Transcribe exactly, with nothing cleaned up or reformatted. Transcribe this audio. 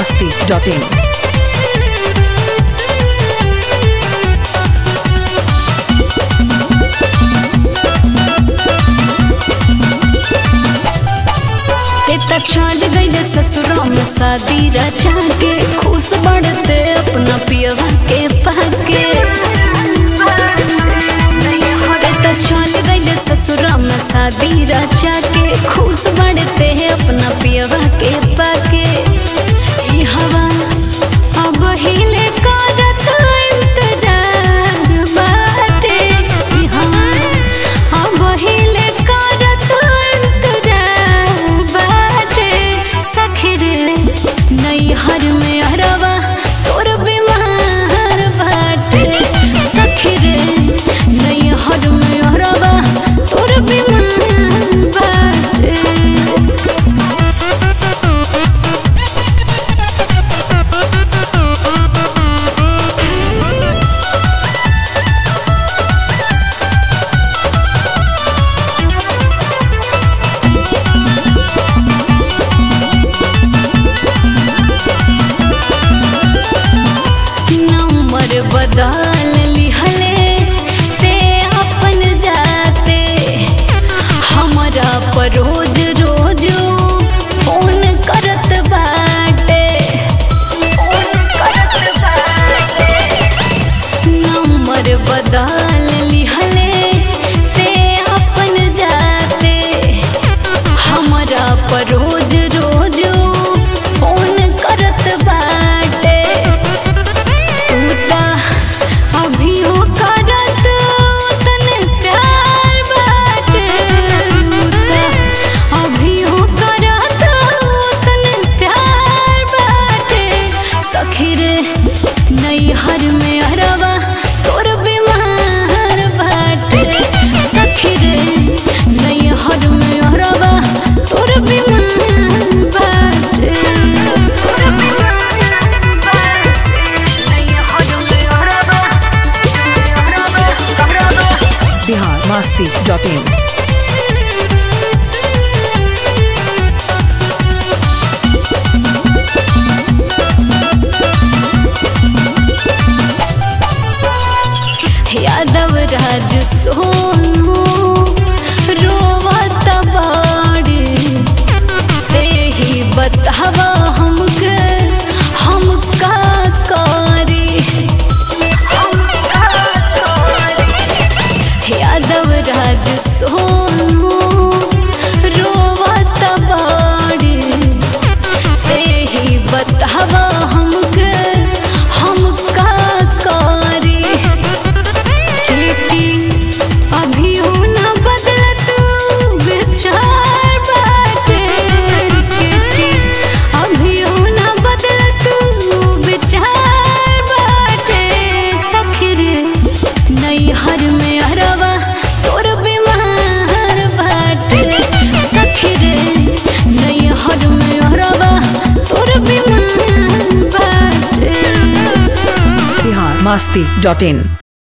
masti dot in. चल गई ससुरों में शादी रचा के खुश बढ़ते अपना पियवा के पाके। चल गई ससुरों में शादी रचा के खुश बढ़ते अपना पियवा के पाके। ई हवा अब हिले करत इंतजार बाटे। ई हवा अब हिले करत नैहर में अरवा तोर बीमार बाटे। सखी रे नैहर में अरवा तोर बीमार बाटे। बदल लिहले ते अपन जाते हमरा पर रोज रोज फोन करत बाटे। नंबर बदल लिहले ते अपन जाते हमरा पर रोज रोज फोन करत बाटे। अभी हो करत तने प्यार बाटे। अभी हो करत तने प्यार बाटे। सखी रे नैहर में अरवा तोर बीमार बाटे। सखी रे नैहर में अरवा तोर बीमार बाटे। Bihar masti dot in. Yadav राज सोनू रोवत बाड़ी ते ही बतावा हमके हम का करी। यादव राज सोनू रोवत बाड़ी ते ही बतावा हमके हम का करी। केटी अभी हो न बदलत विचार बाटे। केटी अभी हो न बदलत विचार बाटे। सखी रे नैहर में अरवा तोर बीमार बाटे। सखी रे नैहर में अरवा तोर बीमार बाटे। Bihar masti dot in.